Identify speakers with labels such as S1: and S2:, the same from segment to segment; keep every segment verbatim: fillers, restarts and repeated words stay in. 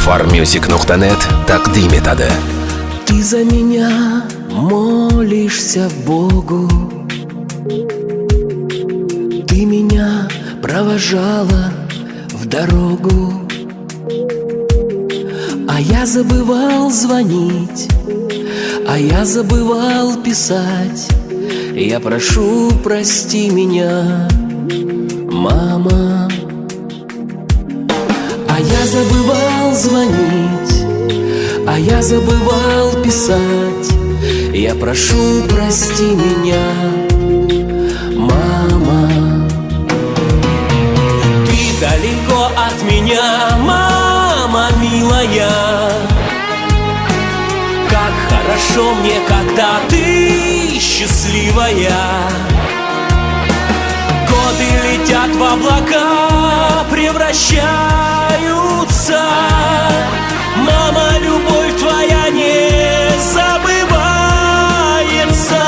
S1: farmusic nuqta net taqdim etadi.
S2: Ты за меня молишься Богу, ты меня провожала в дорогу, а я забывал звонить, а я забывал писать. Я прошу, прости меня, мама. А я забывал звонить, а я забывал писать. Я прошу, прости меня, мама. Ты далеко от меня, мама милая. Как хорошо мне, когда ты счастливая. Годы летят в облака, превращаются. Мама, любовь твоя не забывается.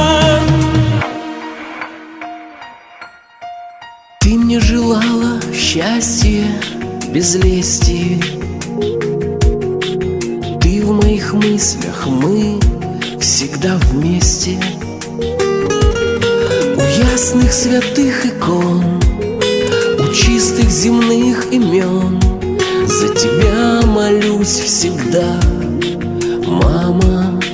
S2: Ты мне желала счастья без лести. Ты в моих мыслях, мы всегда вместе. У ясных святых икон, у чистых земных имен за тебя молюсь всегда, мама.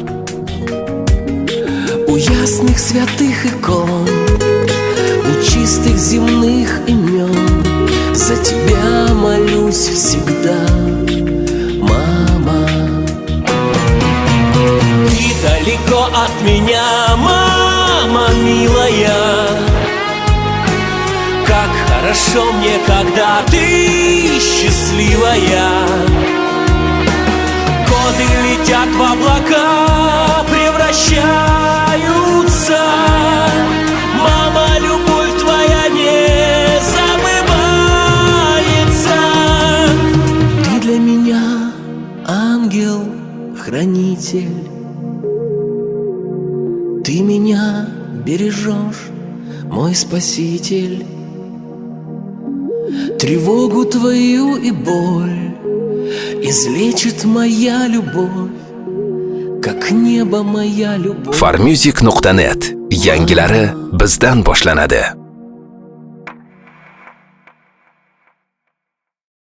S2: У ясных святых икон, у чистых земных имен за тебя молюсь всегда, мама. Ты далеко от меня, мама милая. Как хорошо мне, когда ты счастливая. Годы летят в облака, превращаются. Мама, любовь твоя не забывается. Ты для меня ангел-хранитель. Ты меня бережешь, мой спаситель. Тревогу твою и боль излечит моя любовь, как небо моя любовь.
S1: farmusic nuqta net yangilari bizdan boshlanadi.